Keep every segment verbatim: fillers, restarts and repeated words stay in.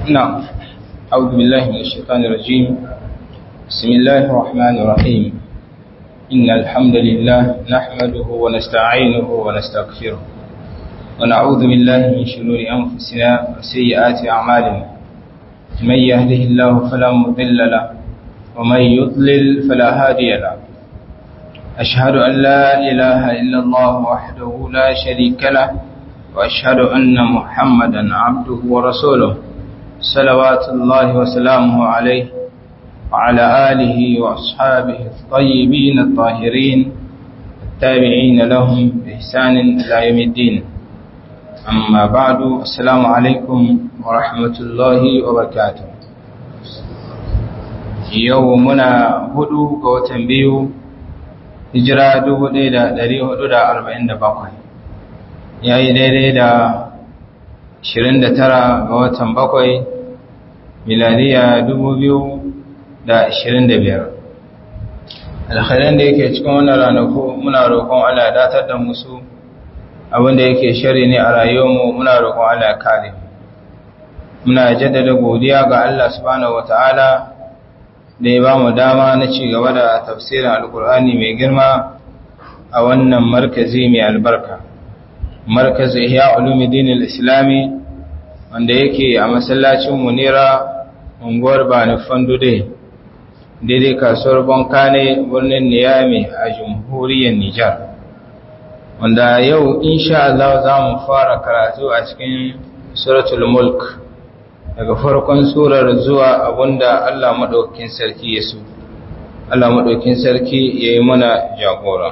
نعم. أعوذ بالله من الشيطان الرجيم. بسم الله الرحمن الرحيم. إن الحمد لله نحمده ونستعينه ونستغفره ونعوذ بالله من شرور أنفسنا وسيئات أعمالنا. من يهده الله فلا مضل له ومن يضلل فلا هادي له. أشهد أن لا إله إلا الله وحده لا شريك له وأشهد أن محمدا عبده ورسوله صلوات الله وسلامه عليه وعلى آله وأصحابه الطيبين الطاهرين التابعين لهم بإحسان إلى يوم الدين. أما بعد، السلام عليكم ورحمة الله وبركاته. يومنا هدو قوتن بيو hijira dubu ɗaya da ɗari hudu da arba'in da bakwai, ya yi daidai da ashirin da tara ga watan bakwai miladiya dubu biyu da ashirin da biyar. Alkhairan da yake cikin wannan ranaku muna roƙon Allah datar da musu, abinda yake shari ne a rayuwarmu muna roƙon Allah kare. Muna jaddada godiya ga Allah subhanahu wataala da ya ba mu dama na ci gaba da tafsirin alkur'ani mai girma a wannan markazi mai albarka, markazi ihya ulumuddin al-islami, wanda yake a masallacin munira unguwar bani fandude daidai kasuwar bankane birnin niyami a jamhuriyar nijar, wanda yau insha Allah za mu fara karatu a cikin suratul mulk daga farkon surar zuwa abunda Allah maɗaukin sarki ya so. Allah maɗaukin sarki ya yi mana jagora.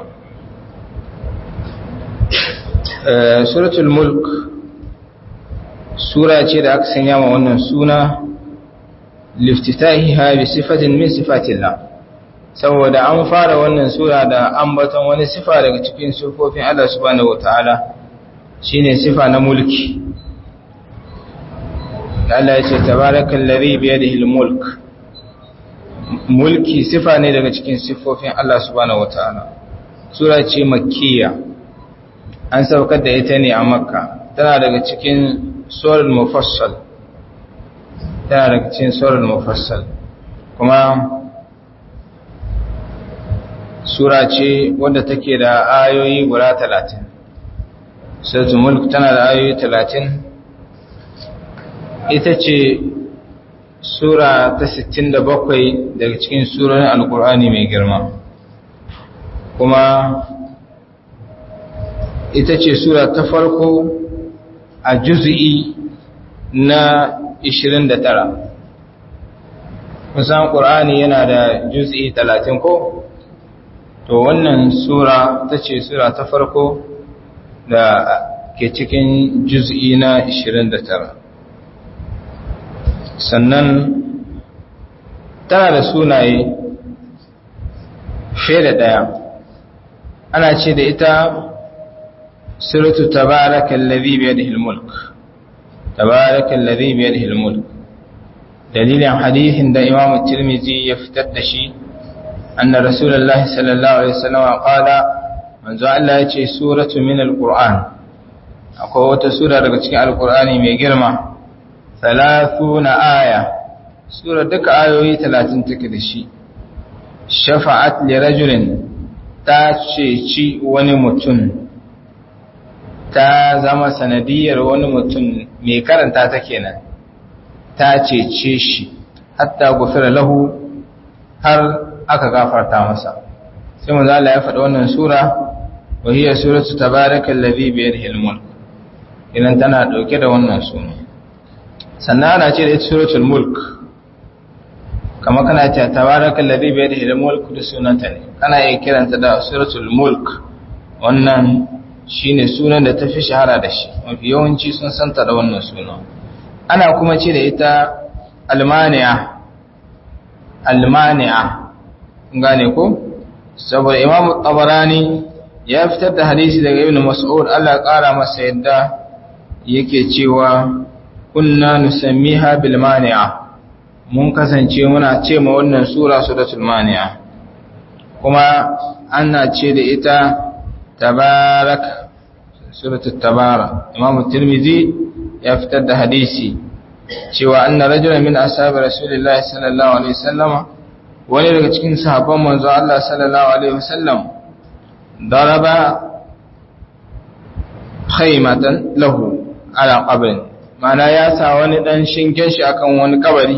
Suratul mulk sura ce da aka sanya ma wannan suna liftitahiha bi sifatin min sifatillah, saboda an fara wannan sura da ambaton wani sifa daga cikin sifofin Allah subhanahu wataala, shine sifa na mulki. Allah ya ce tabarakal ladhi bi yadihi al-mulk. Mulki sifa ne daga cikin sifofin Allah subhanahu wataala. Sura ce makkiya, an saukar da ita ne a Makka, tana daga cikin surul mufassal tana daga cikin surul mufassal kuma sura ce wadda take da ayoyi guda talatin. Suratul mulk tana da ayoyi talatin. Ita ce sura ta sittin da bakwai daga cikin surorin alkur'ani mai girma, kuma ita ce sura ta farko a juz'i na ishirin da tara. Kusan ƙur'ani yana da juz'i talatin ko? To wannan sura ta ce sura ta farko da ke cikin juz'i na ishirin da tara. Sannan tana da sunaye fiye da ɗaya. Ana ce da ita suratu tabarakal ladhi bi yadihi al-mulk, tabarakal ladhi bi yadihi al-mulk. Dalilin hadisin da Imam Tirmidhi ya fitar da shi, anna Rasulullahi sallallahu alaihi wasallam qala, manzo Allah ya ce suratu min al-Qur'an, akwai wata sura daga cikin al-Qur'ani mai girma, ثلاثون آية سورة دك آيوي ثلاثين تكدشي شفعت لرجل تاشيشي ونمتن تازم سندير ونمتن ميكارن تاتكينا تاشيشي حتى غفر له هر أكا غافر تامسا سيما ذا لا يفعل ونن سورة وهي سورة تبارك الذي بيده الملك إذن تنادو كده ونن سورة. Sannan ana ce da ita suratul mulk, kama kana ce tabarakal ladhi bi yadihi al-mulk da sunanta ne, kana iya kiranta da suratul mulk. Wannan shine sunan da tafi shahara da shi, mafi yawanci sun santa da wannan sunan. Ana kuma ce da ita al-mani'a, al-mani'a, gane ko? Saboda Imam Tabarani ya fitar da hadisi daga Ibn Mas'ud, Allah ya kara masa yadda, yake cewa kunna nusammiha bil mani'a, mun kasance muna ce ma wannan sura suratul mani'a, kuma ana ce da ita tabarak, suratul tabara. Imam Tirmidhi ya fitar da hadisi cewa anna rajulan min ashabi rasulillahi sallallahu alaihi wasallama wani daga cikin sahabban manzo Allah sallallahu alaihi wasallam daraba khaymatan lahu ala qabrin, mana ya sa wani dan shinken shi akan wani kabari,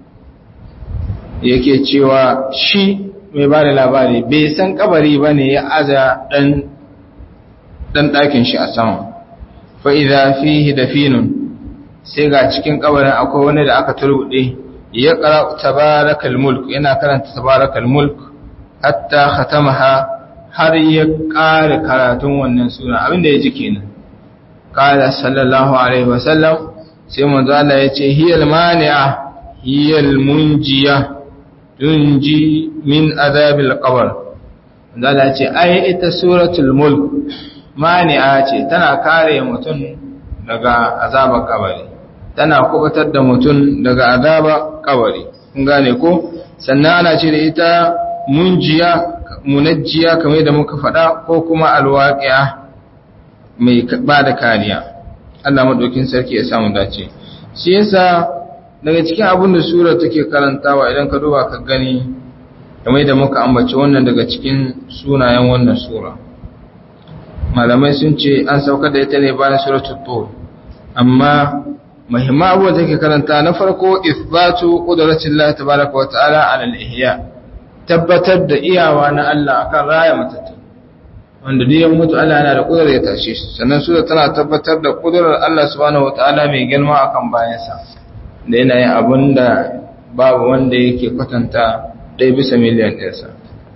yake cewa shi mai ba da labari bai san kabari bane ya aza dan dan dakin shi a sama. fa idza fihi dafinun, sai ga cikin kabarin akwai wani da aka turbude ya qara tabarakal mulk, yana karanta tabarakal mulk hatta khatamaha, har ya ƙara karatun wannan sura. Abinda ya ji kenan. Qala sallallahu alaihi wasallam, sai manzo Allah ya ce hiyal mani'a hiyal munjiya tunji min azabil qabr. Manzo Allah ya ce ai ita suratul mulk mani'a ce, tana kare mutum daga azabar kabari, tana kubutar da mutum daga azabar kabari. Kun gane ko? Sannan ana ce da ita munjiya, munajjiya kamar da muka faɗa, ko kuma alwaqi'a mai ba da kariya. Allah madaukin sarki ya samu dace. Shi yasa daga cikin abin da sura take karantawa idan ka duba ka gani, kamar da muka ambaci wannan daga cikin sunayen wannan sura, malamai sun ce an saukar da ita ne bayan suratul tur, amma muhimman abubuwan da take karanta na farko ithbatu qudratillahi tabaaraka wa ta'ala 'ala al-ihya, tabbatar da iyawa na Allah akan raya matattu, wanda duk ya mutu Allah yana da kudurar ya tashe shi. Sannan sura tana tabbatar da kudurar Allah subhanahu wataala mai girma akan bayansa, da yana yin abin da babu wanda yake kwatanta ɗaya bisa miliyan ɗinsa.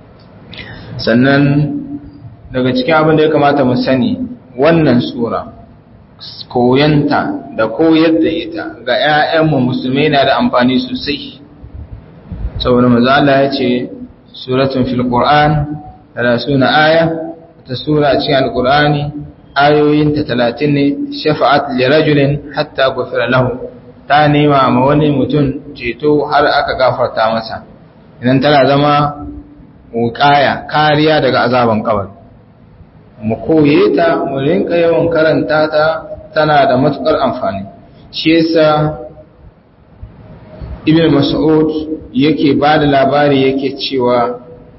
Sannan daga cikin abin da ya kamata mu sani, wannan sura koyanta da koyar da ita ga 'ya'yanmu musulmai na da amfani sosai, saboda manzo Allah ya ce suratun fil Qur'an thalathuna aya, ta sura a cikin alqur'ani ayoyin ta talatin ne. Shafa'at li rajulin hatta ghufira lahu, ta nema ma wani mutum ceto har aka gafarta masa. Idan tana zama wuqaya, kariya daga azaban kabari, mu koye ta, mu rinka yawan karanta ta, tana da matukar amfani. Shi yasa Ibn Mas'ud yake ba da labari yake cewa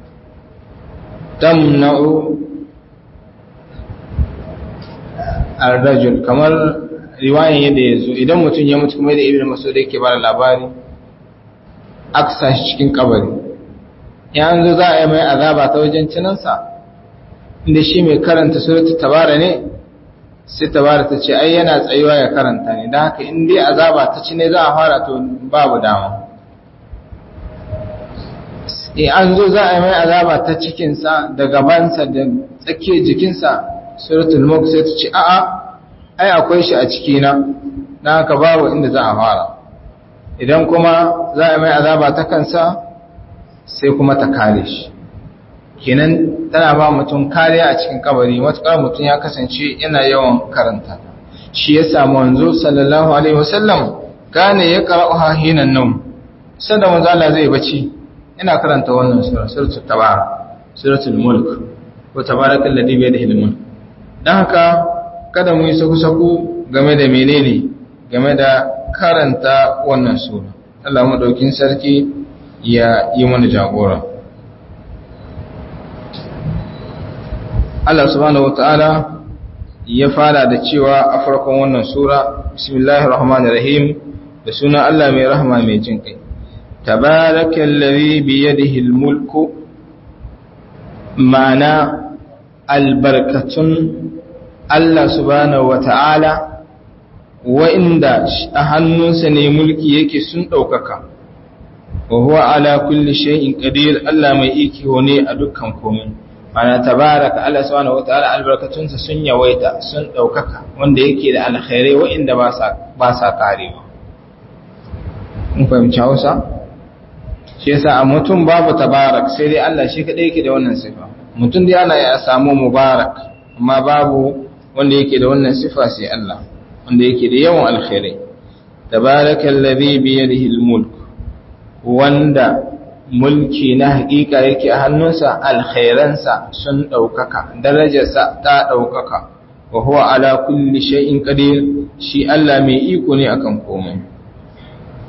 tamna'u ar-rajul, kamar riwayan yadda yazo, idan mutum ya mutu kuma da Ibn Mas'ud yake ba da labari, aksa shi cikin kabari, yanzu za a yi mai azaba ta wajen cinansa, inda shi mai karanta suratul tabara ne, sai tabara ta ce ai yana tsayuwa ya karanta ne, don haka in dai azaba ta ci ne za a fara, to babu dama. E an zo za a yi mai azaba ta cikinsa da gabansa da tsakiyar jikinsa, suratul mulk sai ta ce a'a ai akwai shi a cikina, don haka babu inda za a fara. Idan kuma za a yi mai azaba ta kansa, sai kuma ta kare shi. Kenan tana ba mutum kariya a cikin kabari, matuƙar mutum ya kasance yana yawan karanta. Shi ya samu wanzu sallallahu alaihi wasallam gane ya qara'uha hinan nawm, sanda manzo Allah zai bace ina karanta wannan sura, suratul tabara, suratul mulk, ko tabarakal ladhi bi yadihi al-mulk. Dan haka kada mu yi saku-saku game da menene, game da karanta wannan sura. Allah madaukin sarki ya yi mana jagora. Allah subhanahu wataala ya fara da cewa a farkon wannan sura, bismillahir rahmanir rahim, da sunan Allah mai rahama mai jin kai. Tabarakallazi bi yadihi almulku, ma'ana albarkatun Allah subhanahu wataala wa'inda a hannunsa ne mulki yake sun daukaka. Wa huwa ala kulli shay'in qadir, Allah mai iko ne a dukkan komai. Ana tabaraka Allah subhanahu wataala albarkatunsa sun yawaita, sun daukaka, wanda yake da alkhairai wa'inda ba sa ba sa karewa. Mun fahimci Hausa? Shi yasa a mutum babu tabarak, sai dai Allah shi kadai yake da wannan sifa. Mutum dai ana ya samu mubarak, amma babu wanda yake da wannan sifa sai Allah, wanda yake da yawan alkhairai. Tabarakallazi bi yadihi almulk, wanda mulki na hakika yake a hannunsa, alkhairansa sun ɗaukaka, darajarsa ta ɗaukaka, wa huwa ala kulli shay'in qadir, shi Allah mai iko ne akan komai.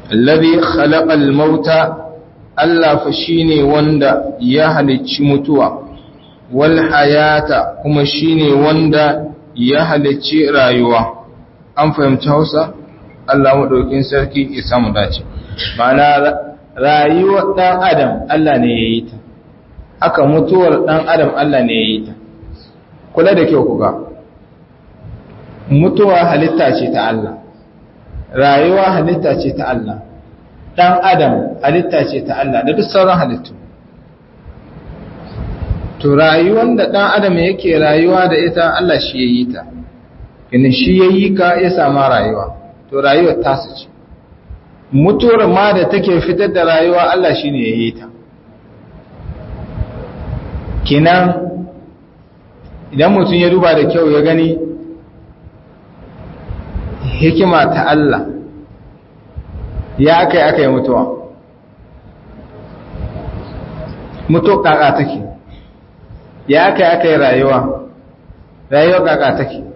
alladhi khalaqal mauta Allah fa shine wanda ya halicci mutuwa wal hayata kuma shine wanda ya halicci rayuwa. An fahimci Hausa? Allah madaukin sarki ya samu dace. Ma'ana rayuwar dan adam Allah ne ya yi ta, haka mutuwar dan adam Allah ne ya yi ta. Kula da kyau kuga, mutuwa halitta ce ta Allah, rayuwa halitta ce ta Allah, dan adam halitta ce ta Allah da duk sauran halittu. To rayuwar da dan adam yake rayuwa da ita Allah shi ya yi ta, kinin shi ya yi ka ya sama rayuwa, to rayuwar tasu ce. Mutuwar ma da take fitar da rayuwa Allah shi ne ya yi ta. Kinan idan mutum ya duba da kyau ya gani hikima ta Allah ya aka yi aka yi mutuwa. Mutuwa kaka take, ya aka yi aka yi rayuwa, rayuwa kaka take.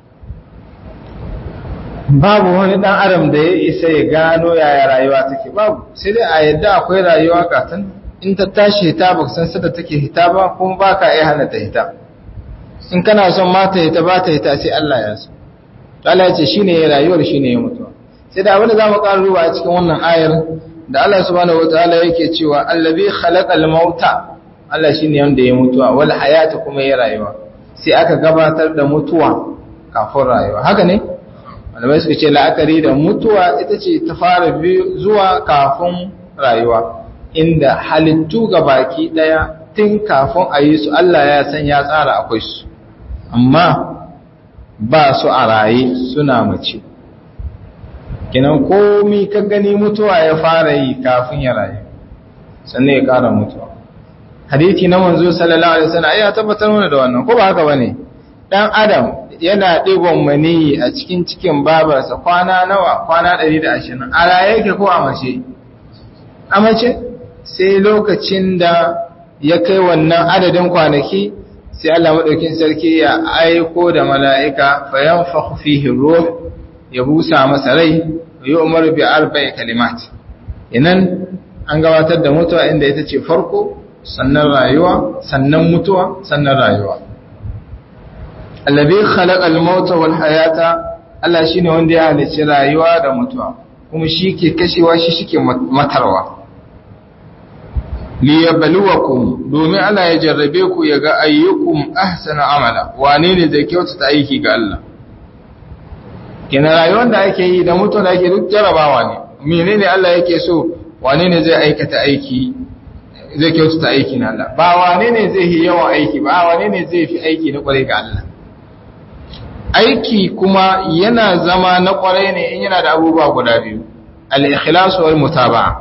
Babu wani ɗan adam da ya isa ya gano yaya rayuwa take, babu, sai dai a yadda akwai rayuwa katan in ta tashi hita ba san sada take hita ba kuma ba ka iya hana ta hita. In kana son mata hita ba ta hita sai Allah ya so. Allah ya ce shi ne ya rayuwar shi ne ya mutuwa. Sai da abin da za mu ƙara ruwa a cikin wannan ayar da Allah subhanahu wa ta'ala yake cewa allazi khalaqal mauta, Allah shi ne wanda ya mutuwa wal hayata kuma ya rayuwa. Sai aka gabatar da mutuwa kafin rayuwa. Haka ne? Malamai suka ce la'akari da mutuwa ita ce ta fara zuwa kafin rayuwa, inda halittu ga baki daya tun kafin a yi su Allah ya san ya tsara akwai su, amma ba su a raye suna mace. Kinan komi ka gani mutuwa ya fara yi kafin ya rayu, sannan ya kara mutuwa. Hadithi na manzo sallallahu alaihi wasallam ya tabbatar mana da wannan, ko ba haka bane? Dan adam yana ɗigon maniyi a cikin cikin babarsa kwana nawa? Kwana ɗari da ashirin. A raye yake ko a mace? A mace? Sai lokacin da ya kai wannan adadin kwanaki, sai Allah maɗaukin sarki ya aiko da mala'ika fayan fihi ruh, ya busa masa rai, yi umaru bi arba'i kalimat. Inan an gabatar da mutuwa inda ita ce farko, sannan rayuwa, sannan mutuwa, sannan rayuwa. Allabi khalaqal mauta wal hayata, Allah shine wanda ya halicci rayuwa da mutuwa, kuma shi ke kashewa, shi shike matarwa. Liyabluwakum, domin Allah ya jarrabe ku ya ga ayyukum ahsana amala, wane ne zai kyautata aiki ga Allah. Kina rayuwar da ake yi da mutuwa da ake duk jarabawa ne. Menene Allah yake so? Wane ne zai aikata aiki, zai kyautata aiki na Allah? Ba wane ne zai yi yawan aiki ba, wane ne zai fi aiki na kwarai ga Allah? Aiki kuma yana zama na kwarai ne in yana da abubuwa guda biyu, al-ikhlas wal mutaba'a.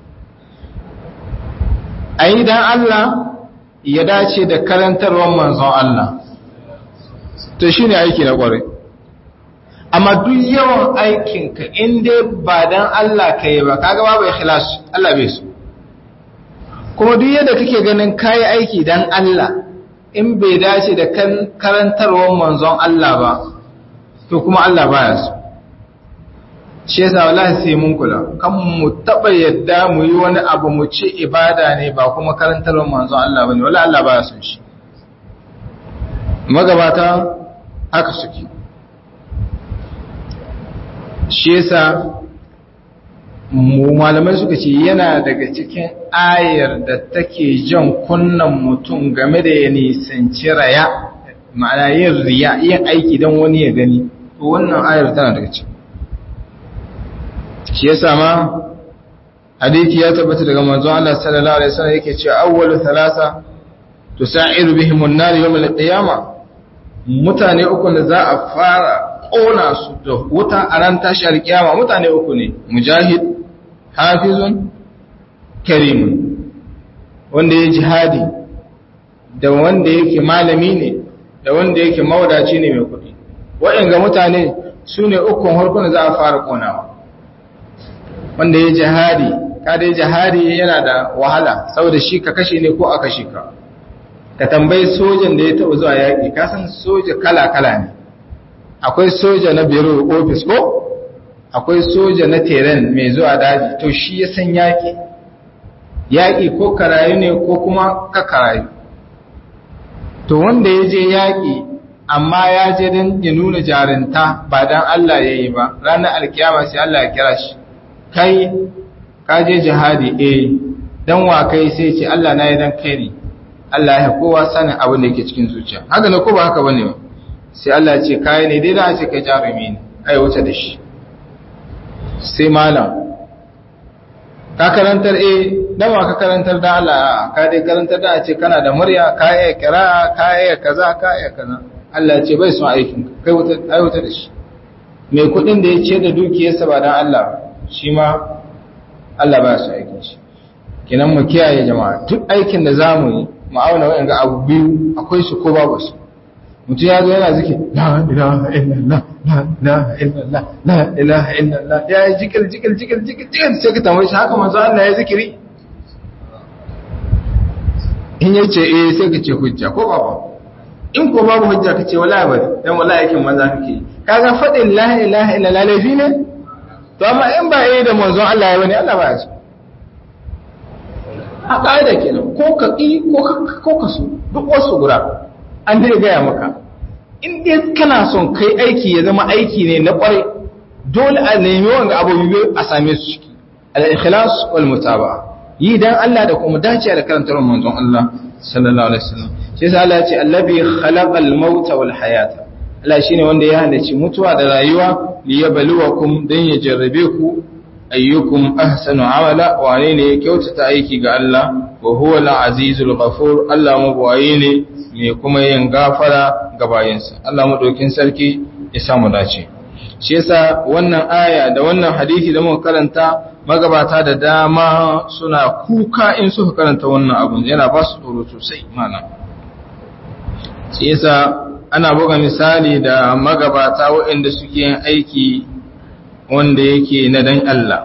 Ai dan Allah ya dace da karantarwar manzon Allah, to shine aiki na kwarai. Amma duk yawan aikinka in dai ba dan Allah kai ba, kaga babu ikhlas, Allah bai so. Kuma duk yadda kake ganin kai aiki dan Allah, in bai dace da kan karantarwar manzon Allah ba, to kuma Allah baya so. Shi yasa wallahi sai mun kula, kan mu taba yadda mu yi wani abu mu ce ibada ne ba kuma karantarwar manzon Allah bane, wallahi Allah baya son shi. Magabata haka suke. Shi yasa mu malamai suka ce yana daga cikin ayar da take jan kunnan mutum game da ya nisanci raya, ma'ana yin riya, yin aiki don wani ya gani, to wannan ayar tana daga cikin. Shi yasa ma hadisi ya tabbata daga manzon Allah sallallahu alaihi wasallam yake cewa awwalu thalatha tusa'iru bihim an-nar yawm al-qiyamah, mutane uku da za a fara ƙona su da wuta a ran tashi alƙiyama, mutane uku ne, mujahid, hafizun, karimun, wanda ya jihadi, da wanda yake malami ne, da wanda yake mawadaci ne mai kuɗi. Waɗanda mutane su ne ukun harkuna za a fara ƙonawa. Wanda ya jihadi, kada ya jihadi yana da wahala, saboda shi ka kashe ne ko a kashe ka. Ka tambayi sojan da ya taɓa zuwa yaƙi, ka san soja kala-kala ne. Akwai soja na biro ofis ko akwai soja na teren mai zuwa daji to shi ya san yaƙi yaƙi ko karayu ne ko kuma ka karayu to wanda ya je yaƙi amma ya je don ya nuna jarinta ba don Allah ya yi ba ranar alkiyama sai Allah ya kira shi kai ka je jihadi eh dan wa kai sai ce Allah na yi dan kai ne Allah ya kowa sanin abin da yake cikin zuciya haka ne ko ba haka bane ba sai Allah ya ce kai ne dai da ce kai jarumi ne ai wuce da shi sai malam ka karantar eh dan wa ka karantar da Allah ka dai karantar da a ce kana da murya ka yi kira ka yi kaza ka yi kaza Allah ya ce bai son aikin kai wuta ai wuta da shi mai kudin da ya ce da dukiyarsa ba dan Allah shi ma Allah ba su aikin shi kenan mu kiyaye jama'a duk aikin da zamu yi mu auna wayan ga abu biyu akwai su ko babu su mutum ya zo yana zikiri la ilaha illallah la ilaha illallah la ilaha illallah ya yi zikir zikir zikir zikir zikir sai ka tambaye shi haka manzo Allah ya zikiri in yace eh sai ka ce hujja ko babu in ko babu hujja ka ce wallahi bari dan wallahi yakin manzo kake kaga fadin la ilaha illallah laifi ne to amma in ba yi da manzon Allah ya wani Allah ba ya so a ƙa'ida kenan ko ka ƙi ko ka so duk wasu gura an dai gaya maka in dai kana son kai aiki ya zama aiki ne na ƙwarai dole a nemi wanga abubuwa a same su ciki al-ikhlas wal mutaba'a yi dan Allah da kuma dace da karantar manzon Allah sallallahu alaihi wasallam shi yasa Allah ya ce allazi khalaqal mauta wal hayata Allah shine wanda ya halicci mutuwa da rayuwa liyabluwakum dan ya jarrabe ku ayyukum ahsanu amala wane ne ya kyautata aiki ga Allah wa huwa al-azizul ghafur Allah mabwayi ne mai kuma yin gafara ga bayinsa Allah madaukin sarki ya samu dace shi yasa wannan aya da wannan hadisi da muka karanta magabata da dama suna kuka in suka karanta wannan abu yana ba su tsoro sosai mana shi yasa ana buga misali da magabata waɗanda suke yin aiki wanda yake na dan Allah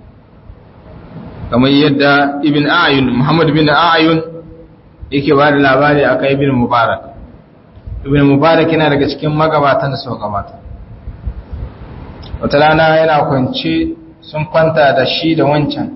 kamar yadda ibn A'yun Muhammad ibn A'yun yake ba da labari akan ibn Mubarak ibn Mubarak yana daga cikin magabatan da suka gabata wata rana yana kwance sun kwanta da shi da wancan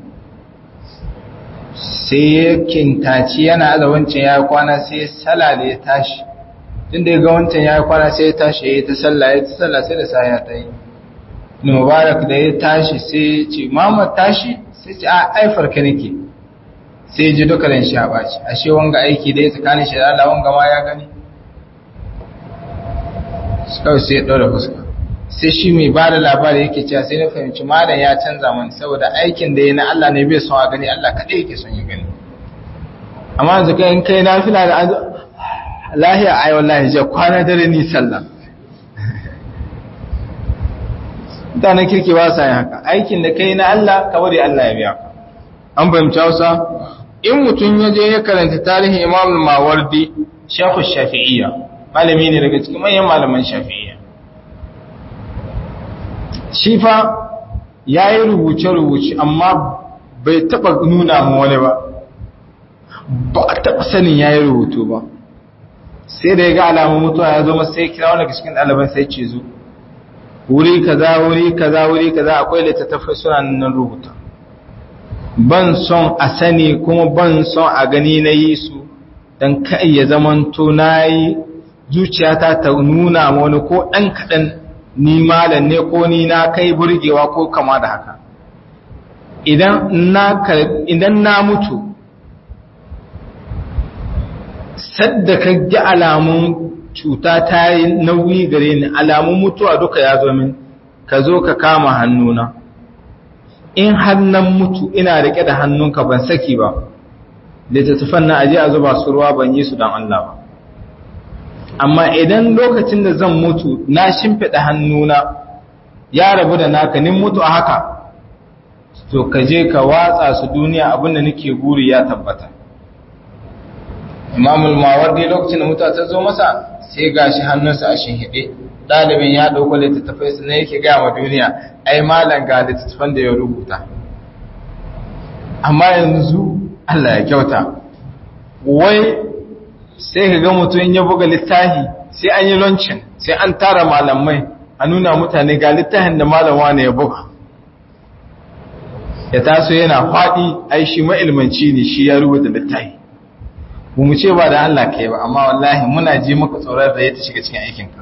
sai ya kintaci yana da wancan ya kwana sai sallah da ya tashi tunda ya ga wancan ya kwana sai ya tashi ya yi ta sallah ya ta sallah sai da sa ya ta yi Mubarak da ya tashi sai ce Muhammad tashi sai ce a aifar ka nake sai ji duka ran sha baci ashe wanga aiki da ya tsakanin shi da Allah wanga ma ya gani sai sai ya daura fuska sai shi mai ba da labari yake cewa sai na fahimci malam ya canza mani saboda aikin da ya na Allah ne bai son a gani Allah kadai yake son ya gani amma yanzu kai in kai nafila da lahiya ai wallahi je kwana dare ni sallah mutanen kirki ba sa yin haka aikin da kai na Allah ka bari Allah ya biya ka an fahimci Hausa in mutum ya je ya karanta tarihin Imam al-Mawardi Sheikh Shafi'iyya malami ne daga cikin manyan malaman Shafi'iyya shi fa yayi rubuce rubuce amma bai taba nuna mu wani ba ba a taba sanin yayi rubutu ba sai da ya ga alamun mutuwa ya zo masa sai kira wani cikin ɗaliban sai ce zo wuri kaza wuri kaza wuri kaza akwai littattafai suna nan rubuta ban son a sani kuma ban son a gani na yi su don kai ya zamanto na yi zuciyata ta nuna ma wani ko ɗan kaɗan ni malam ne ko ni na kai burgewa ko kama da haka idan na idan na mutu sadda ka ji alamun cuta ta yi nauyi gare ni alamun mutuwa duka ya zo min ka zo ka kama hannuna in hannun mutu ina rike da hannunka ban saki ba littattafan na aje a zuba su ruwa ban yi su don Allah ba amma idan lokacin da zan mutu na shimfiɗa hannuna ya rabu da naka nin mutu a haka to ka je ka watsa su duniya abinda nake guri ya tabbata Imamul Mawardi lokacin da mutuwa ta zo masa sai gashi hannunsa a shinhiɗe ɗalibin ya ɗauko littattafai su ne yake gaya ma duniya ai malam ga littattafan da ya rubuta amma yanzu Allah ya kyauta wai sai ka ga mutum ya buga littafi sai an yi launching sai an tara malamai a nuna mutane ga littafin da malama ne ya buga ya taso yana faɗi ai shi ma'ilmanci ne shi ya rubuta littafi mu ce ba da Allah kai ba amma wallahi muna ji maka tsoron da ya ta shiga cikin aikinka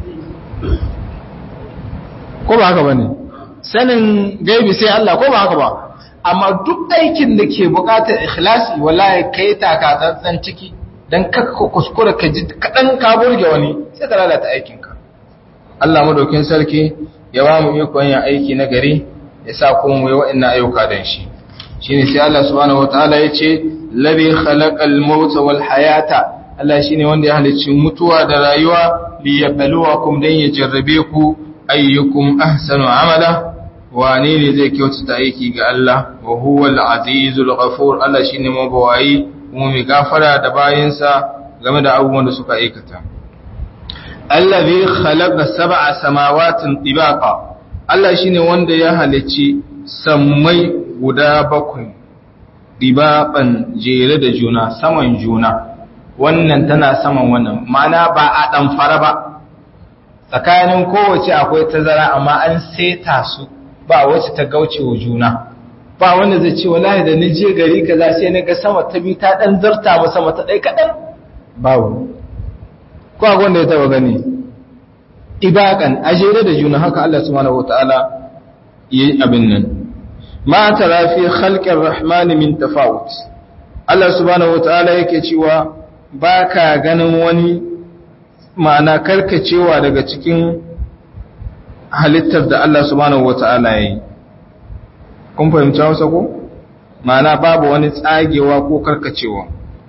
ko ba haka bane sanin gaibi sai Allah ko ba haka ba amma duk aikin da ke bukatar ikhlasi wallahi kai taka tsantsan ciki dan kakka kuskura ka ji kadan ka burge wani sai ka lalata aikinka Allah madaukin sarki ya ba mu iko yin aiki na gari ya sa kuma mu yi wa'annan ayyuka dan shi shine sai Allah subhanahu wataala yace ladhi khalaqal mauta wal hayata Allah shine wanda ya halicci mutuwa da rayuwa liyabluwakum dan ya jarrabe ku ayyukum ahsanu amala wane ne zai kyautata aiki ga Allah wa huwal azizul ghafur Allah shine mabawayi kuma mai gafara da bayinsa game da abubuwan da suka aikata allazi khalaqa sab'a samawatin tibaqa Allah shine wanda ya halicci sammai guda bakwai dibaqan jere da juna saman juna wannan tana saman wannan ma'ana ba a dan fara ba tsakanin kowace akwai tazara amma an seta su ba wacce ta gauce wa juna ba wanda zai ce wallahi da ni je gari kaza sai na ga sama ta bi ta dan zarta ba sama ta dai kadan babu ko a wanda ya taba gani ibaqan ajere da juna haka Allah subhanahu wataala yi abin nan ma tara fi khalqir rahmani min tafawut Allah subhanahu wataala yake cewa baka ganin wani ma'ana karkacewa daga cikin halittar da Allah subhanahu wata'ala ya yi kun fahimci hausa ko ma'ana babu wani tsagewa ko karkacewa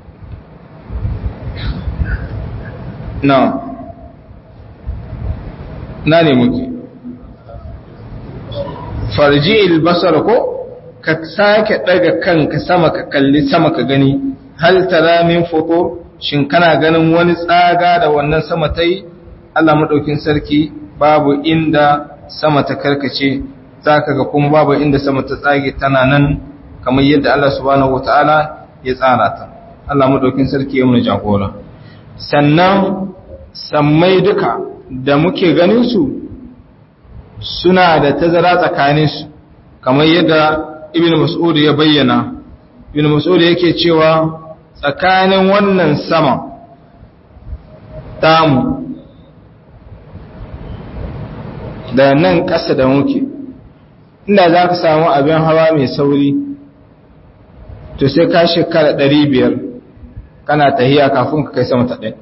na na ne muke farji albasar ko ka sake daga kanka sama ka kalli sama ka gani hal tara min futur shin kana ganin wani tsaga da wannan sama tai Allah madaukin sarki babu inda sama ta karkace zaka ga kuma babu inda sama ta tsage tana nan kamar yadda Allah subhanahu wataala ya tsara ta Allah madaukin sarki ya muna jagora sannan sammai duka da muke ganin su suna da tazara tsakanin su kamar yadda Ibn Mas'ud ya bayyana Ibn Mas'ud yake cewa tsakanin wannan sama tamu da nan ƙasa da muke inda za ka samu abin hawa mai sauri to sai ka shekara ɗari biyar kana tahiya kafin ka kai sama ta ɗaya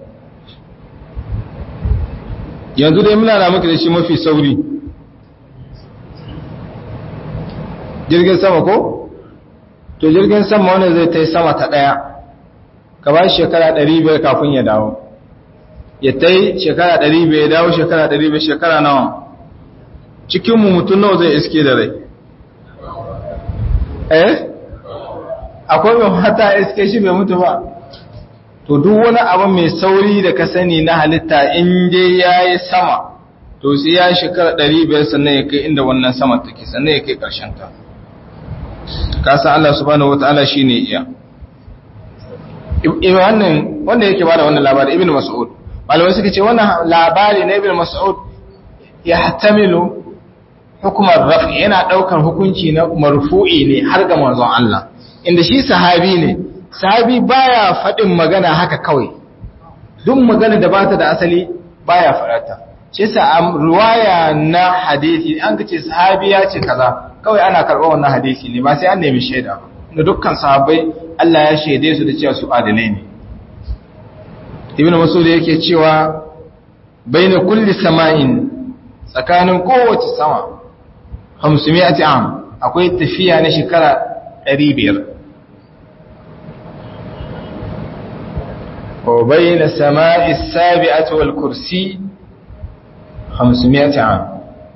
yanzu dai muna na muke da shi mafi sauri jirgin sama ko? to jirgin sama wanda zai ta yi sama ta ɗaya ka ba shi shekara ɗari biyar kafin ya dawo ya ta yi shekara ɗari biyar ya dawo shekara ɗari biyar shekara nawa cikinmu mutum nawa zai iske da rai eh akwai mai hata iske shi bai mutu ba to duk wani abu mai sauri da ka sani na halitta in dai ya yi sama to sai ya shekara ɗari biyar sannan ya kai inda wannan sama take sannan ya kai ƙarshen ta kasan Allah subhanahu wataala shine iya wannan wanda yake bada wannan labari ibnu mas'ud malamai suka ce wannan labari na ibnu mas'ud ya hatamilu hukumar rafi yana daukar hukunci na marfu'i ne har ga manzon Allah inda shi sahabi ne sahabi baya fadin magana haka kawai duk magana da bata da asali baya fadata shi yasa riwaya na hadisi an kace sahabi ya ce kaza kawai ana karɓar wannan hadisi ne ba sai an nemi shaida ba da dukkan sahabbai Allah ya shaide su da cewa su adalai ne ibn mas'ud yake cewa baina kulli sama'in tsakanin kowace sama hamsimiyati am akwai tafiya na shekara ɗari biyar wa baina sama'i as-sabi'ati wal kursi hamsimiyati am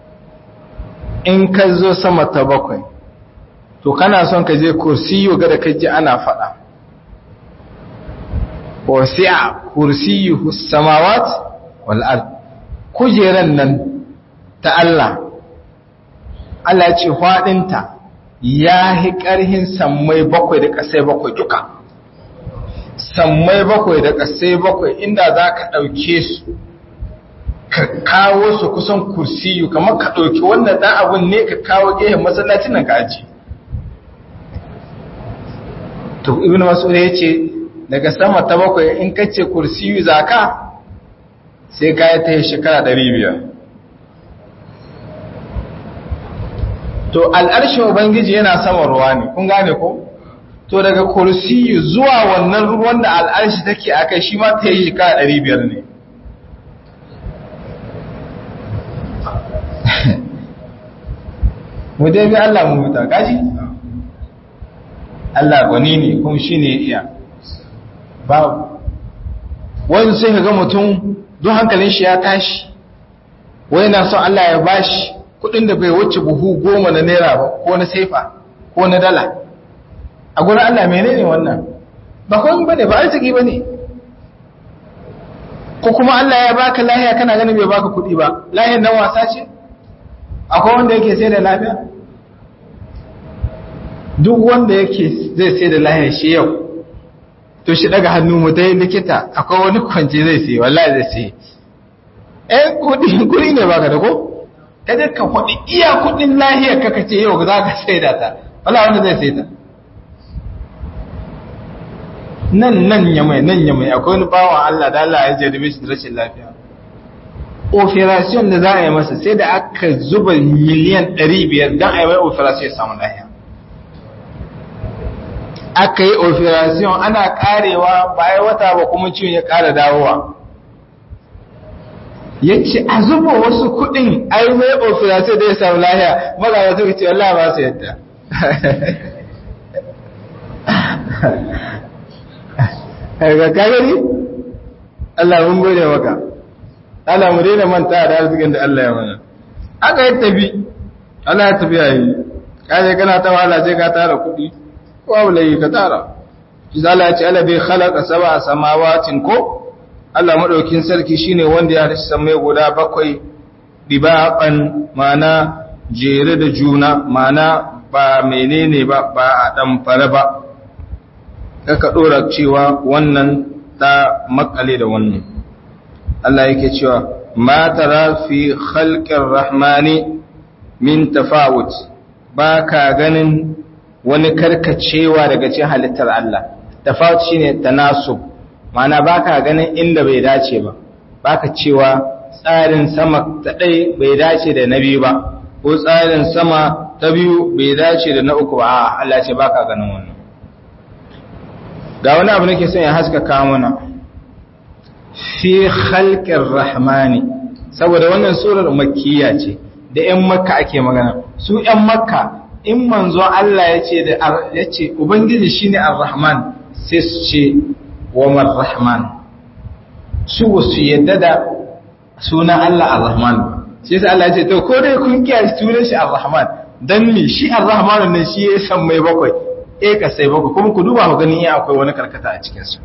in ka zo sama ta bakwai to kana son ka je kursiyu ga da kaji ana faɗa wasi'a kursiyuhu samawat wal ard kujeran nan ta Allah Allah ya ce fadinta yahi karhin sammai bakwai da kasai bakwai duka sammai bakwai da kasai bakwai inda zaka dauke su ka kawo su kusan kursiyu kamar ka ɗauki wannan ɗan abun ne ka kawo gehen masallacin nan ka aji. To ibn Mas'ud ya ce daga sama ta bakwai in kace kursiyu zaka sai ka yi ta shekara ɗari biyar. To al'arshin Ubangiji yana sama ruwa ne, kun gane ko? To daga kursiyu zuwa wannan ruwan da al'arshi take a kai shi ma ta yi shekara ɗari biyar ne. Mu dai bi Allah mu huta, gaji? Allah gwani ne, kuma shi ne iya. Babu. Wani sai ka ga mutum don hankalin shi ya tashi, wai na son Allah ya bashi kudin da bai wuce buhu goma na naira ba, ko na sefa, ko na dala. A gurin Allah menene wannan? Ba kawai bane, ba arziki bane. Ko kuma Allah ya baka lahiya kana ganin bai baka kudi ba, lahiyar nan wasa ce? Akwai wanda yake sai da lafiya? Duk wanda yake zai sai da lahiya shi yau, to shi daga hannu mu dai likita akwai wani kwance zai sai, wallahi zai sai. Eh kudi kudi ne baka da ko? Kada ka faɗi iya kudin lahiyar ka kace yau za ka sai da ta, wallahi wanda zai sai ta. Nan nan ya mai nan ya mai akwai wani bawan Allah da Allah ya jarrabe shi da rashin lafiya. Operation da za a yi masa sai da aka zuba miliyan ɗari biyar don a yi mai operation ya samu lahiya. Aka yi operation ana karewa bayan wata ba kuma ciwon ya kara dawowa. Ya ce a zuba wasu kudin a yi mai operation da ya samu lahiya, magana suka ce Allah ba su yadda. Ga kagari? Allah mun gode maka. Allah mu daina manta da arzikin da Allah ya mana. Aka yi tafi, Allah ya tafi yayi. Kaje kana ta wahala sai ka tara kuɗi, ko abu lai ka tara. Shi Allah ya ce Allah bai khalaqa sab'a samawatin ko Allah madaukin sarki shine wanda ya halicci samai guda bakwai dibaqan mana jere da juna mana ba menene ba ba a dan fara ba. Kaka dora cewa wannan ta makale da wannan. Allah yake cewa ma tara fi khalqir rahmani min tafawut, ba ka ganin wani karkacewa daga cikin halittar Allah. Tafawut shine tanasub, ma'ana ba ka ganin inda bai dace ba, ba ka cewa tsarin sama ta ɗai bai dace da na biyu ba, ko tsarin sama ta biyu bai dace da na uku ba. A Allah ce ba ka ganin wannan. Ga wani abu nake son ya haskaka mana fi khalqir rahmani, saboda wannan surar makkiya ce da ƴan makka ake magana. Su ƴan makka in manzo Allah yace da yace ubangiji shine ar-rahman sai su ce wa mar rahman, su su yadda da sunan Allah ar-rahman. Sai sai Allah yace to ko dai kun kiyaye sunan shi ar-rahman, dan me shi ar-rahman ne shi ya san mai bakwai eh ka sai bakwai, kuma ku duba ku gani ya akwai wani karkata a cikin su.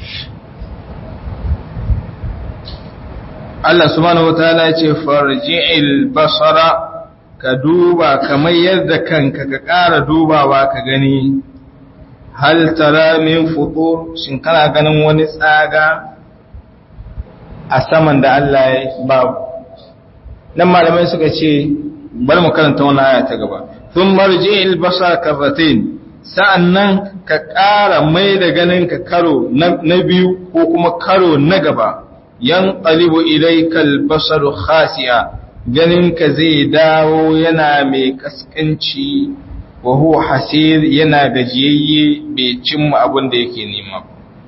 Allah subhanahu wataala ya ce farji'il basara, ka duba kamar yadda kanka ka ƙara dubawa ka gani hal tara min futur, shin kana ganin wani tsaga a saman da Allah ya babu. Nan malamai suka ce bari mu karanta wannan aya ta gaba. Thumma marji'il basara karratain, sa'annan ka ƙara mai da ganin ka karo na biyu ko kuma karo na gaba. Yan ƙalibu ilaikal basaru khasi'a, ganinka zai dawo yana mai ƙasƙanci, wa huwa hasir yana gajiyayye bai cimma abin da yake nema.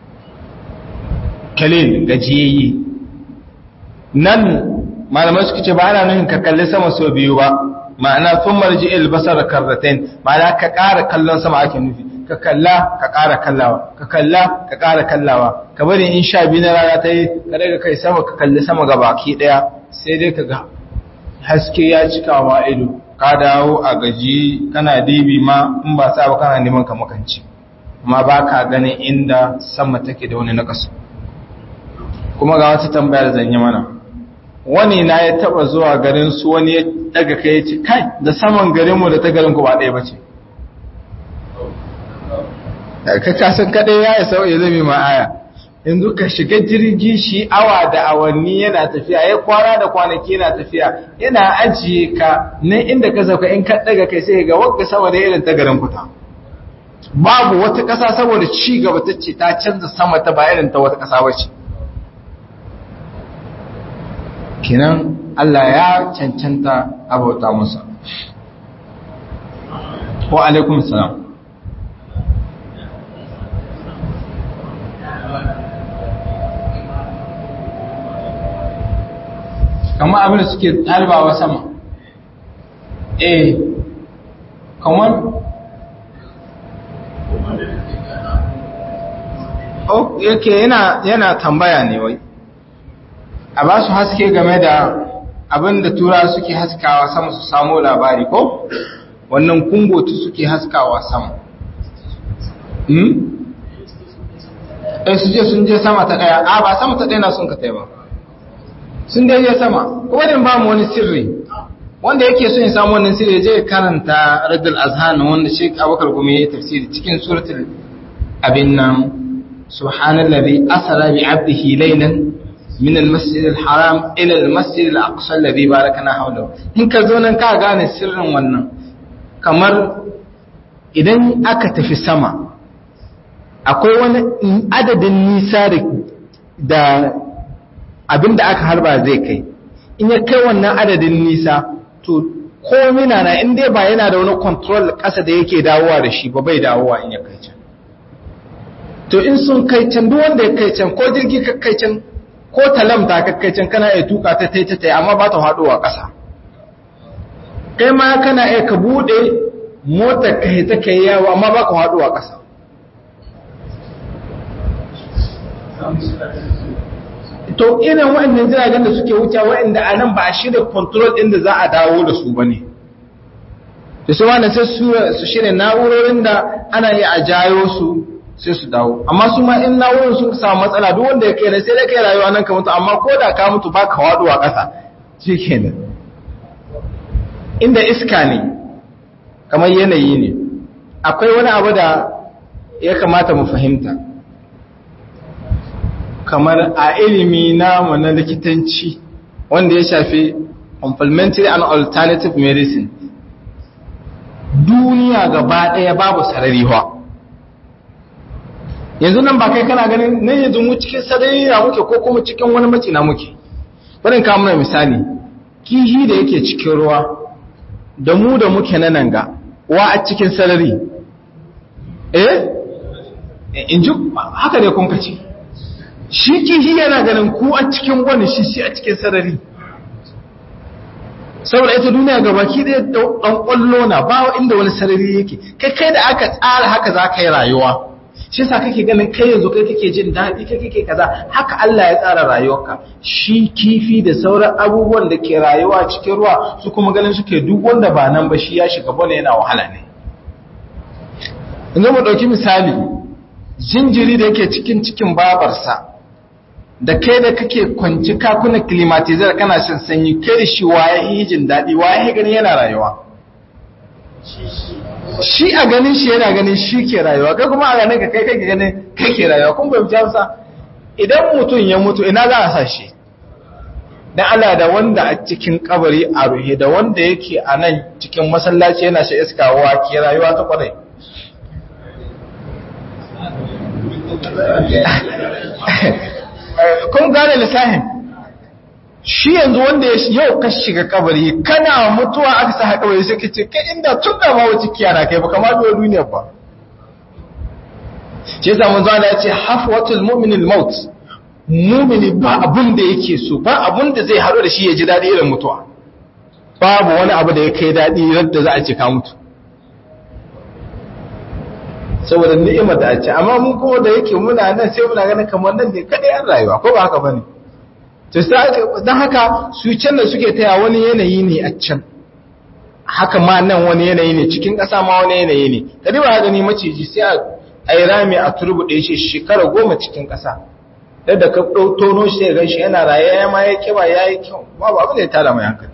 Kalil gajiyayye. Nan malamai suka ce ba ana nufin ka kalli sama sau biyu ba, ma'ana sun marji albasar karratain, ma'ana ka ƙara kallon sama ake nufi. Ka kalla ka ƙara kallawa, ka kalla ka ƙara kallawa, ka bari in sha biyu na rana ta yi ka daga kai sama ka kalli sama ga baki ɗaya, sai dai ka ga haske ya cika wa ido, ka dawo a gaji kana dibi ma in ba sa ba kana neman ka makanci, amma ba ka ganin inda sama take da wani nakasu. Kuma ga wata tambayar zan yi mana, wani na ya taɓa zuwa garin su wani ya daga kai ya ce kai da saman garinmu da ta garin ku ba ɗaya ba ce. ka kasan kadai ya isa ya zame ma aya, yanzu ka shiga jirgi shi awa da awanni yana tafiya ya kwana da kwanaki yana tafiya yana ajiye ka nan inda ka sauka in ka daga kai sai ga wagga sama da irin ta garin kuta babu wata ƙasa saboda ci gaba ta ce ta canza sama ta ba irin ta wata ƙasa wace kinan Allah ya cancanta abauta musa wa alaikum salam kamar abin da suke ɗalibawa sama eh kamar oh yake yana yana tambaya ne wai a ba su haske game da abin da tura suke haskawa sama su samu labari ko wannan kungotu suke haskawa sama hmm? eh su je sun je sama ta ɗaya a ba sama ta ɗaya na sun ka taiba sun dai je sama kuma din ba mu wani sirri wanda yake so ya samu wannan sirri je karanta Raddul Azhan wanda Sheikh Abubakar Gumi ya tafsiri cikin suratul abin nan subhanallazi asra bi 'abdihi laylan min al-masjid al-haram ila al-masjid al-aqsa alladhi barakana hawlahu in ka zo nan ka gane sirrin wannan kamar idan aka tafi sama akwai wani adadin nisa da abinda aka harba zai kai in ya kai wannan adadin nisa to ko mina na in dai ba yana da wani control kasa da yake dawowa da shi ba bai dawowa in ya kai can to in sun kai can duk wanda ya kai can ko jirgi ka kai can ko talamta ka kai can kana iya tuka ta tai ta tai amma ba ta haɗowa kasa kai ma kana iya ka bude motar ka ta kai yawo amma ba ka haɗowa kasa to irin waɗannan jiragen da suke wuce waɗanda a nan ba a shirya control ɗin da za a dawo da su ba ne da su wanda sai su shirya na'urorin da ana yi a jayo su sai su dawo amma su ma in na'urorin sun samu matsala duk wanda ya kai na sai da kai rayuwa nan ka mutu amma ko da ka mutu ba ka waduwa ƙasa shi kenan inda iska ne kamar yanayi ne akwai wani abu da ya kamata mu fahimta kamar a ilimi namu na likitanci wanda ya shafi complementary and alternative medicine duniya gaba ɗaya babu sarari wa yanzu nan ba kai kana ganin nan yanzu mu cikin sarari na muke ko kuma cikin wani mace na muke bari ka mana misali kihi da yake cikin ruwa da mu da muke nan ga wa a cikin sarari eh in ji haka ne kun kace shi kihi yana ganin ku a cikin wani shi shi a cikin sarari saboda ita duniya gabaki ɗaya ɗan ƙwallo na ba inda wani sarari yake kai kai da aka tsara haka za ka yi rayuwa shi sa kake ganin kai yanzu kai kake jin daɗi kai kake kaza haka Allah ya tsara rayuwarka shi kifi da sauran abubuwan da ke rayuwa cikin ruwa su kuma ganin suke duk wanda ba nan ba shi ya shiga bane yana wahala ne yanzu mu ɗauki misali jinjiri da yake cikin cikin babarsa da kai da kake kwanci kakuna climatizer kana shan sanyi kai da shi waye yi jin daɗi waye gani yana rayuwa shi a ganin shi yana ganin shi ke rayuwa kai kuma a ganin ka kai kake ganin kai ke rayuwa kun bai mutunsa idan mutum ya mutu ina za a sa shi dan Allah da wanda a cikin kabari a ruhe da wanda yake a nan cikin masallaci yana shi iska wa ke rayuwa ta kwarai kun gane lissahin shi yanzu wanda yau ka shiga kabari kana mutuwa aka sa kabari sai kace kai inda tun da ma wuce kiyana kai ba kamar da duniya ba ce yasa mun zana yace hafwatul mu'minil maut mu'mini ba abun da yake so ba abun da zai haɗu da shi ya ji dadi irin mutuwa babu wani abu da ya kai dadi yadda za a ce ka mutu saboda ni'imar da a ce amma mun kuma da yake muna nan sai muna ganin kamar nan ne kadai an rayuwa ko ba haka bane to sai dan haka su can da suke taya wani yanayi ne a can haka ma nan wani yanayi ne cikin ƙasa ma wani yanayi ne kadi ba gani maciji sai a yi rami a turbuɗe shi shekara goma cikin ƙasa yadda ka tono shi ya ganshi yana raye ya ma ya kiba ya yi kyau babu abu da ya tada mai hankali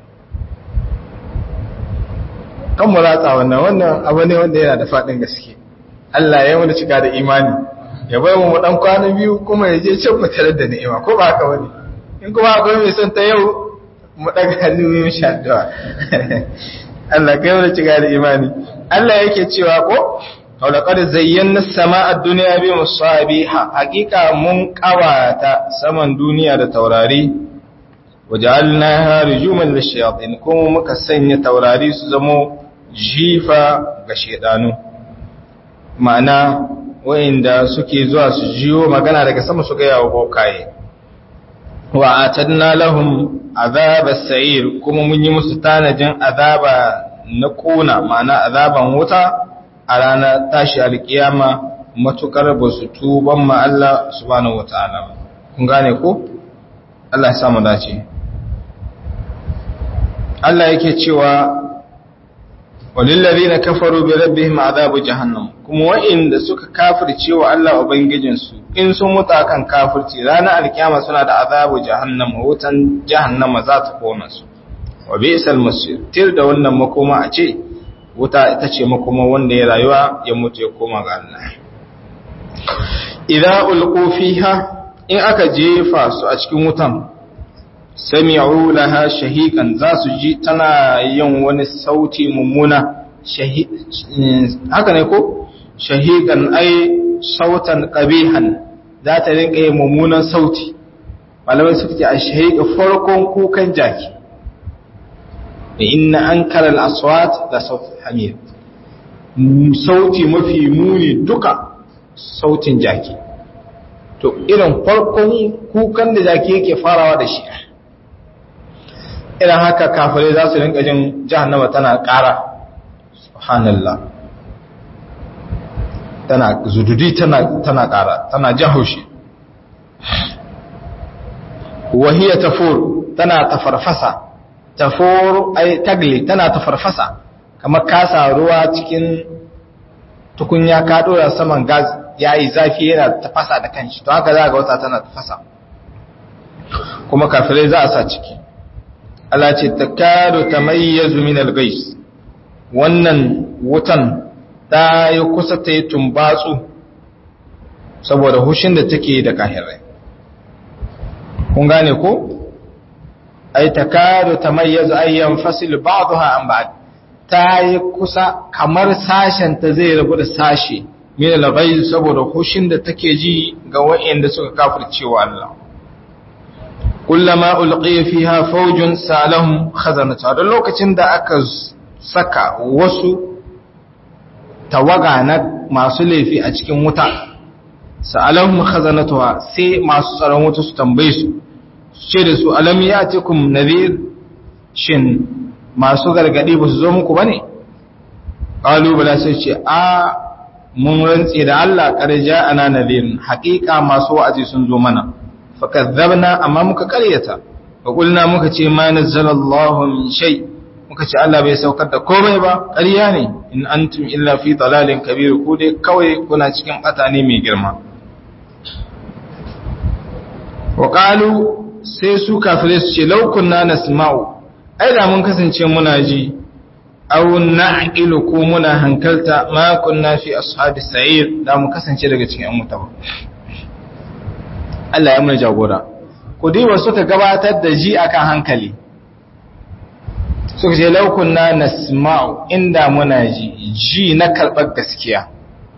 kan mu ratsa wannan wannan abu ne wanda yana da faɗin gaske Allah ya yi wani cika da imani ya bai mu dan kwana biyu kuma ya je can mu tare da ni'ima ko ba haka wani in kuma akwai mai son ta yau mu daga hannu mu sha addu'a Allah kai mu ciga da imani Allah yake cewa ko laqad zayyana as-samaa ad-dunya bi musabiha haqiqa mun qawata saman duniya da taurari waja'alnaha rujuman lish-shayatin kuma muka sanya taurari su zamo jifa ga shedanu ma'ana wa'inda suke zuwa su jiyo magana daga sama su ga yawo bokaye wa atadna lahum azab as-sa'ir kuma mun yi musu tanajin azaba na kuna ma'ana azaban wuta a ranar tashi alkiyama matukar ba su tuban ma Allah subhanahu wataala kun gane ko Allah ya samu dace Allah yake cewa walillazina kafaru bi rabbihim azabu jahannam kuma wa'inda suka kafirce wa Allah ubangijinsu in sun mutu kan kafirci ranar alkiyama suna da azabu jahannam wutan jahannama za ta kona su wa bi'sal masir til da wannan makoma a ce wuta ita ce makoma wanda ya rayuwa ya mutu ya koma ga Allah idza ulqu fiha in aka jefa su a cikin wutan sami'u laha shahiqan za su ji tana yin wani sauti mummuna haka ne ko shahiqan ai sautan qabihan za ta rinka yin mummunan sauti malamai suka ce a shahiqa farkon kukan jaki inna ankara al-aswat da sautin hamir sauti mafi muni duka sautin jaki to irin farkon kukan da jaki yake farawa da shi irin haka kafirai za su rinka jin jahannama tana ƙara subhanallah tana zududi tana tana ƙara tana jahaushi wahiya tafur tana tafarfasa tafur ay tagli tana tafarfasa kamar kasa ruwa cikin tukunya ka dora saman gas yayi zafi yana tafasa da kanshi to haka za ga wata tana tafasa kuma kafirai za a sa ciki Allah ce takadu tamayyazu min al-ghais wannan wutan ta yi kusa ta yi tumbatsu saboda hushin da take da kahirai kun gane ko ay takadu tamayyazu ay yanfasil ba'daha an ba'd ta yi kusa kamar sashen ta zai rabu da sashi min al-ghais saboda hushin da take ji ga wa'anda suka kafircewa Allah kullama ulqiya fiha fawjun salahum khazanatu don lokacin da aka saka wasu tawaga na masu laifi a cikin wuta salahum khazanatuha sai masu tsaron wuta su tambaye su ce da su alam yatikum nadhir shin masu gargadi ba su zo muku bane qalu bala sai ce a mun rantsi da Allah karja ana nadhir haqiqa masu wa'azi sun zo mana fakadzabna amma muka karyata wa kulna muka ce ma nazzalallahu min shay muka ce Allah bai saukar da komai ba ƙarya ne in antum illa fi dalalin kabir ku dai kawai kuna cikin bata ne mai girma wa qalu sai su kafirai su ce law kunna nasma'u ai da mun kasance muna ji aw na'ilu ko muna hankalta ma kunna fi ashabis sa'ir da mun kasance daga cikin mutaba Allah ya muna jagora ku diwa suka gabatar da ji akan hankali suka ce laukunna nasma'u inda muna ji ji na karɓar gaskiya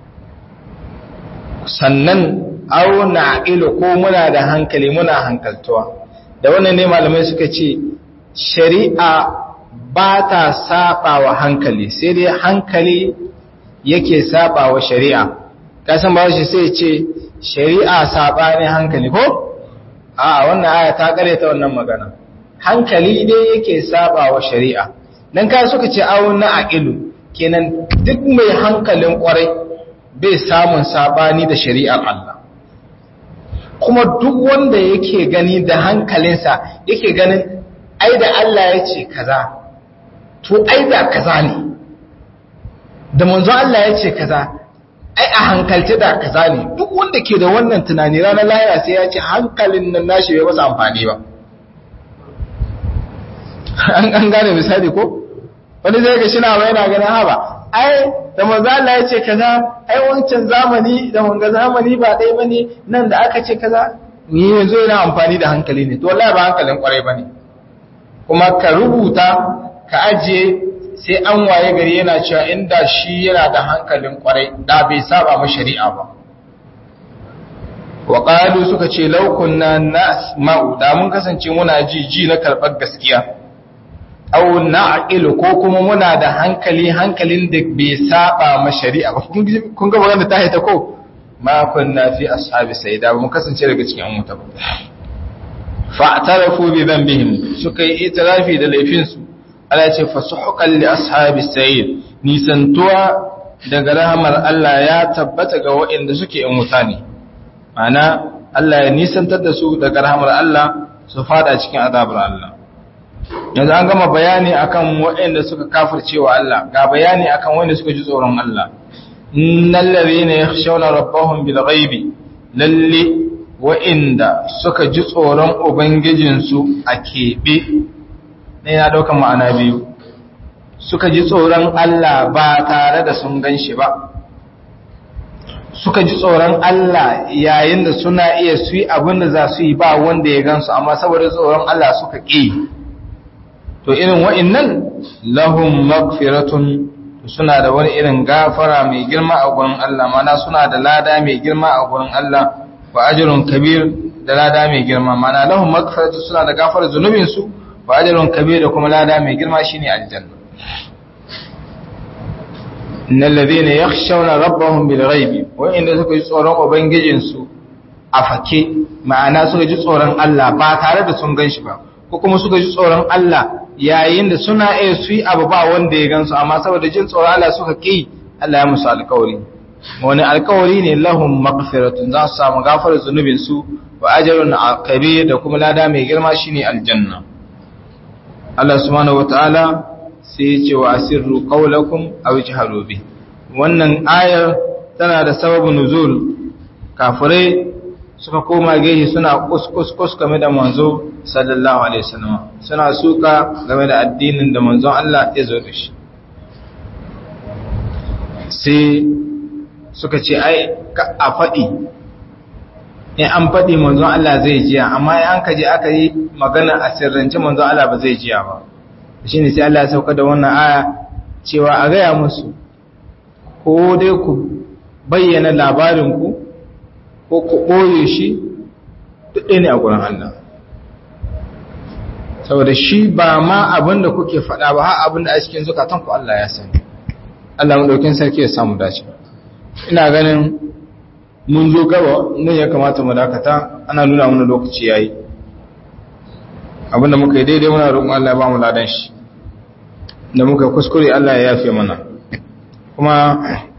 sannan au na'ilu ko muna da hankali muna hankaltuwa da wannan ne malamai suka ce shari'a ba ta saba wa hankali sai dai hankali yake saba wa shari'a kasan ba shi sai ce shari'a saɓanin hankali ko? a wannan aya ta ta wannan magana hankali dai yake saba wa shari'a dan ka suka ce awun na aqilu kenan duk mai hankalin kwarai bai samun sabani da shari'ar Allah kuma duk wanda yake gani da hankalinsa yake ganin ai da Allah ya ce kaza to ai da kaza ne da manzo Allah ya ce kaza ai a hankalce da kaza ne duk wanda ke da wannan tunani ranar lahira sai ya ce hankalin nan nashi bai masa amfani ba an an gane misali ko wani zai ga shi na yana ganin haba ai da manzo Allah ya ce kaza ai wancan zamani da wanga zamani ba dai bane nan da aka ce kaza ni yanzu yana amfani da hankali ne to wallahi ba hankalin kwarai bane kuma ka rubuta ka ajiye sai an waye gari yana cewa inda shi yana da hankalin kwarai da bai saba ma shari'a ba wa qalu suka ce law kunna nasma'u da mun kasance muna ji ji na karbar gaskiya aw na'qilu ko kuma muna da hankali hankalin da bai saba ma shari'a ba kun ga magana ta haita ko ma kunna fi ashabi sayyida ba mun kasance daga cikin an mutu fa'tarafu bi dhanbihim suka yi itirafi da laifin su Allah ya ce fasuhqan li ashabi sayyid nisantuwa daga rahmar Allah ya tabbata ga waɗanda suke in mutane ana Allah ya nisantar da su daga rahmar Allah su fada cikin azabar Allah yanzu an gama bayani akan waɗanda suka kafircewa Allah ga bayani akan waɗanda suka ji tsoron Allah innal ladhina yakhshawna rabbahum bil ghaibi lalle waɗanda suka ji tsoron ubangijinsu a keɓe ne ya dauka ma'ana biyu suka ji tsoron Allah ba tare da sun ganshi ba suka ji tsoron Allah yayin da suna iya su yi abin da za su yi ba wanda ya gansu amma saboda tsoron Allah suka ƙi to irin wa'innan lahum magfiratun suna da wani irin gafara mai girma a gurin Allah mana suna da lada mai girma a gurin Allah wa ajrun kabir da lada mai girma mana lahum magfiratun suna da gafara zunubin su wa ajrun kabir da kuma lada mai girma shine aljanna innal ladhina yakhshawna rabbahum bil ghaibi wa inda suka ji tsoron ubangijin su a fake ma'ana suka ji tsoron Allah ba tare da sun ganshi ba ko kuma suka ji tsoron Allah yayin da suna iya su yi abu ba wanda ya gansu amma saboda jin tsoron Allah suka ki Allah ya musu alƙawari wani alƙawari ne lahum maghfiratun za su samu gafarar zunubin su wa ajrun kabir da kuma lada mai girma shine aljanna Allah subhanahu wataala sai ya ce wa asirru qawlakum aw ijharu bi wannan ayar tana da sababin nuzul kafirai suka koma gehe suna kuskus game da manzo sallallahu alaihi wasallam suna suka game da addinin da manzon Allah ya zo da shi sai suka ce ai a faɗi in an faɗi manzon Allah zai jiya amma in an kaje aka yi magana a sirrance manzon Allah ba zai jiya ba shine sai Allah ya sauka da wannan aya cewa a gaya musu ko dai ku bayyana labarin ku ko ku ɓoye shi duk ɗaya ne a gurin Allah saboda shi ba ma abin da kuke faɗa ba har abin da a cikin zukatanku Allah ya sani Allah maɗaukin sarki ya samu dace ina ganin mun zo gaba nan ya kamata mu dakata ana nuna mana lokaci yayi abinda muka yi daidai muna roƙon Allah ya ba mu ladan shi da muka kuskure Allah ya yafe mana kuma